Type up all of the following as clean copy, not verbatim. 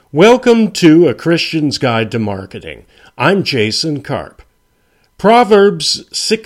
Welcome to A Christian's Guide to Marketing. I'm Jason Karp. Proverbs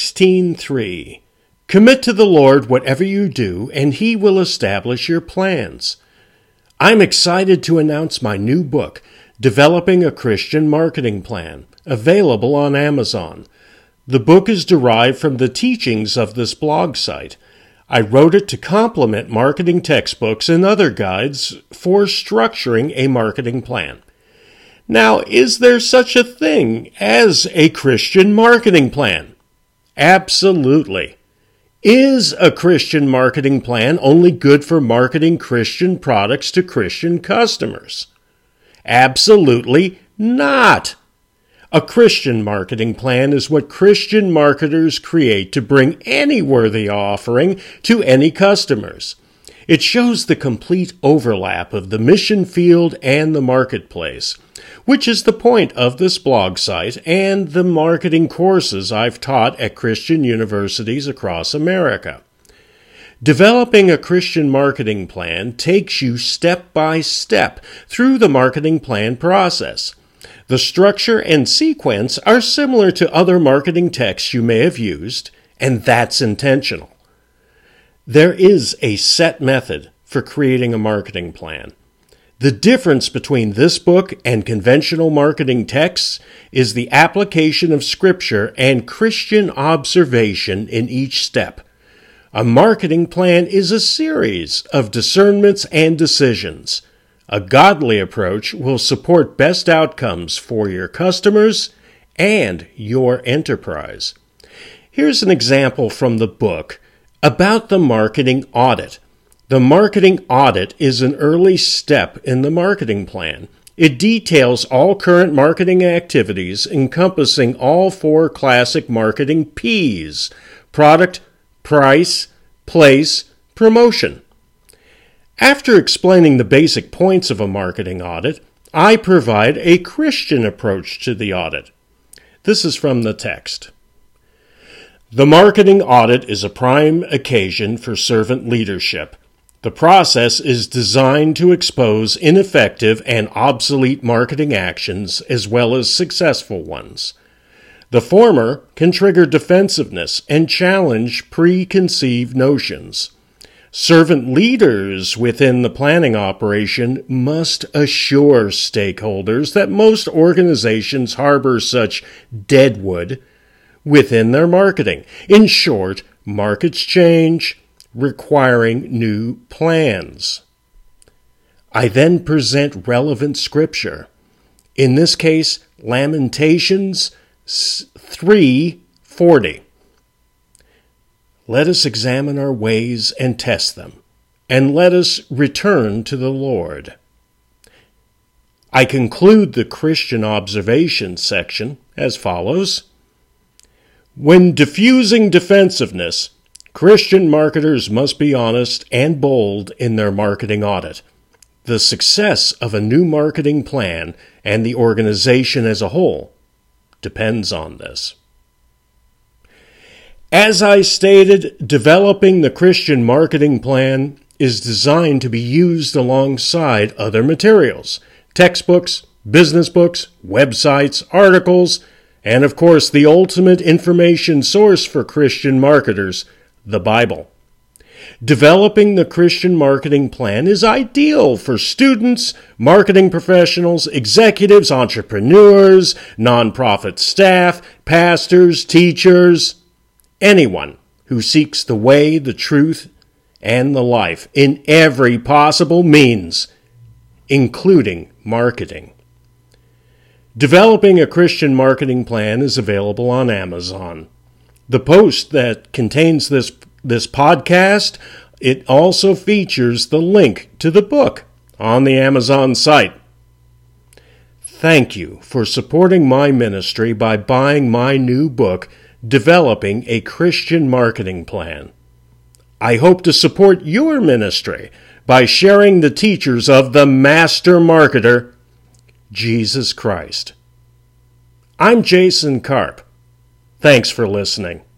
16:3. Commit to the Lord whatever you do, and He will establish your plans. I'm excited to announce my new book, Developing a Christian Marketing Plan, available on Amazon. The book is derived from the teachings of this blog site. I wrote it to complement marketing textbooks and other guides for structuring a marketing plan. Now, is there such a thing as a Christian marketing plan? Absolutely. Is a Christian marketing plan only good for marketing Christian products to Christian customers? Absolutely not. A Christian marketing plan is what Christian marketers create to bring any worthy offering to any customers. It shows the complete overlap of the mission field and the marketplace, which is the point of this blog site and the marketing courses I've taught at Christian universities across America. Developing a Christian marketing plan takes you step by step through the marketing plan process. The structure and sequence are similar to other marketing texts you may have used, and that's intentional. There is a set method for creating a marketing plan. The difference between this book and conventional marketing texts is the application of Scripture and Christian observation in each step. A marketing plan is a series of discernments and decisions. A godly approach will support best outcomes for your customers and your enterprise. Here's an example from the book about the marketing audit. The marketing audit is an early step in the marketing plan. It details all current marketing activities encompassing all four classic marketing P's: product, price, place, promotion. After explaining the basic points of a marketing audit, I provide a Christian approach to the audit. This is from the text. The marketing audit is a prime occasion for servant leadership. The process is designed to expose ineffective and obsolete marketing actions as well as successful ones. The former can trigger defensiveness and challenge preconceived notions. Servant leaders within the planning operation must assure stakeholders that most organizations harbor such deadwood within their marketing. In short, markets change, requiring new plans. I then present relevant scripture. In this case, Lamentations 3:40. Let us examine our ways and test them, and let us return to the Lord. I conclude the Christian observation section as follows. When diffusing defensiveness, Christian marketers must be honest and bold in their marketing audit. The success of a new marketing plan and the organization as a whole depends on this. As I stated, developing the Christian marketing plan is designed to be used alongside other materials, textbooks, business books, websites, articles, and of course the ultimate information source for Christian marketers, the Bible. Developing the Christian marketing plan is ideal for students, marketing professionals, executives, entrepreneurs, nonprofit staff, pastors, teachers, anyone who seeks the way, the truth, and the life in every possible means, including marketing. Developing a Christian marketing plan is available on Amazon. The post that contains this podcast, it also features the link to the book on the Amazon site. Thank you for supporting my ministry by buying my new book, Developing a Christian Marketing Plan. I hope to support your ministry by sharing the teachers of the Master Marketer, Jesus Christ. I'm Jason Karp. Thanks for listening.